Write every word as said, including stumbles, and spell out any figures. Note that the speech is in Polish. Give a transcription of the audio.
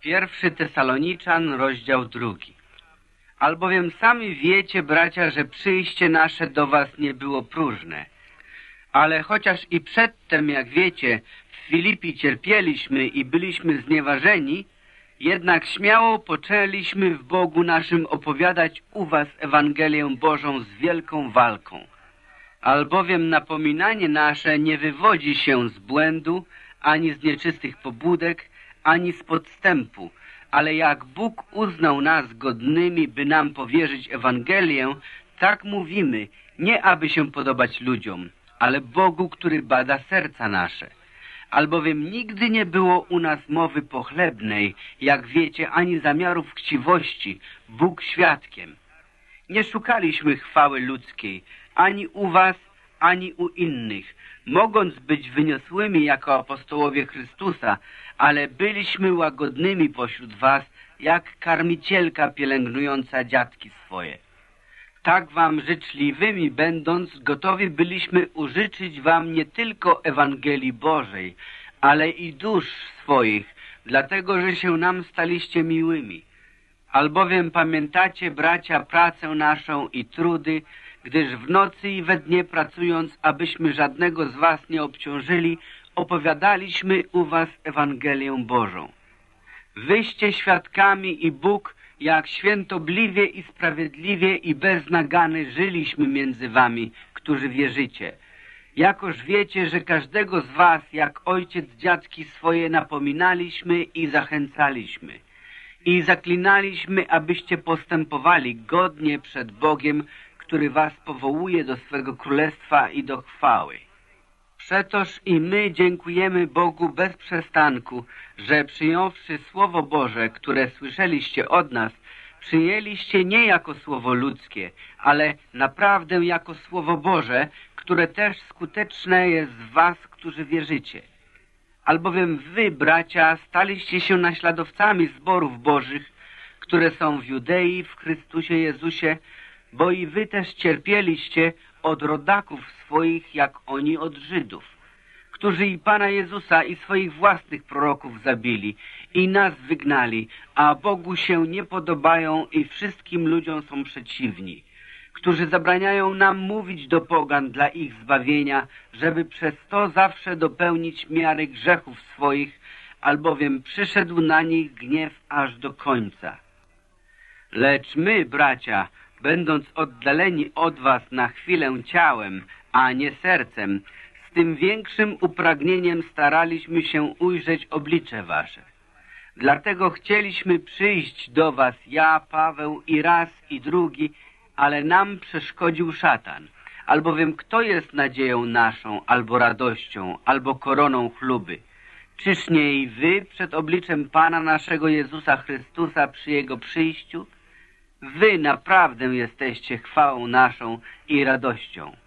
Pierwszy Tesaloniczan, rozdział drugi. Albowiem sami wiecie, bracia, że przyjście nasze do was nie było próżne. Ale chociaż i przedtem, jak wiecie, w Filipi cierpieliśmy i byliśmy znieważeni, jednak śmiało poczęliśmy w Bogu naszym opowiadać u was Ewangelię Bożą z wielką walką. Albowiem napominanie nasze nie wywodzi się z błędu, ani z nieczystych pobudek, ani z podstępu, ale jak Bóg uznał nas godnymi, by nam powierzyć Ewangelię, tak mówimy, nie aby się podobać ludziom, ale Bogu, który bada serca nasze. Albowiem nigdy nie było u nas mowy pochlebnej, jak wiecie, ani zamiarów chciwości, Bóg świadkiem. Nie szukaliśmy chwały ludzkiej, ani u was, ani u innych, mogąc być wyniosłymi jako apostołowie Chrystusa, ale byliśmy łagodnymi pośród was, jak karmicielka pielęgnująca dziatki swoje. Tak wam życzliwymi będąc, gotowi byliśmy użyczyć wam nie tylko Ewangelii Bożej, ale i dusz swoich, dlatego że się nam staliście miłymi. Albowiem pamiętacie, bracia, pracę naszą i trudy, gdyż w nocy i we dnie pracując, abyśmy żadnego z was nie obciążyli, opowiadaliśmy u was Ewangelię Bożą. Wyście świadkami i Bóg, jak świętobliwie i sprawiedliwie i bez nagany żyliśmy między wami, którzy wierzycie. Jakoż wiecie, że każdego z was, jak ojciec dziadki swoje, napominaliśmy i zachęcaliśmy. I zaklinaliśmy, abyście postępowali godnie przed Bogiem, który was powołuje do swego królestwa i do chwały. Przetoż i my dziękujemy Bogu bez przestanku, że przyjąwszy Słowo Boże, które słyszeliście od nas, przyjęliście nie jako słowo ludzkie, ale naprawdę jako Słowo Boże, które też skuteczne jest w was, którzy wierzycie. Albowiem wy, bracia, staliście się naśladowcami zborów Bożych, które są w Judei, w Chrystusie Jezusie, bo i wy też cierpieliście od rodaków swoich, jak oni od Żydów, którzy i Pana Jezusa i swoich własnych proroków zabili i nas wygnali, a Bogu się nie podobają i wszystkim ludziom są przeciwni, którzy zabraniają nam mówić do pogan dla ich zbawienia, żeby przez to zawsze dopełnić miary grzechów swoich, albowiem przyszedł na nich gniew aż do końca. Lecz my, bracia, będąc oddaleni od was na chwilę ciałem, a nie sercem, z tym większym upragnieniem staraliśmy się ujrzeć oblicze wasze. Dlatego chcieliśmy przyjść do was, ja, Paweł, i raz, i drugi, ale nam przeszkodził szatan. Albowiem kto jest nadzieją naszą, albo radością, albo koroną chluby? Czyż nie i wy przed obliczem Pana naszego Jezusa Chrystusa przy Jego przyjściu? Wy naprawdę jesteście chwałą naszą i radością.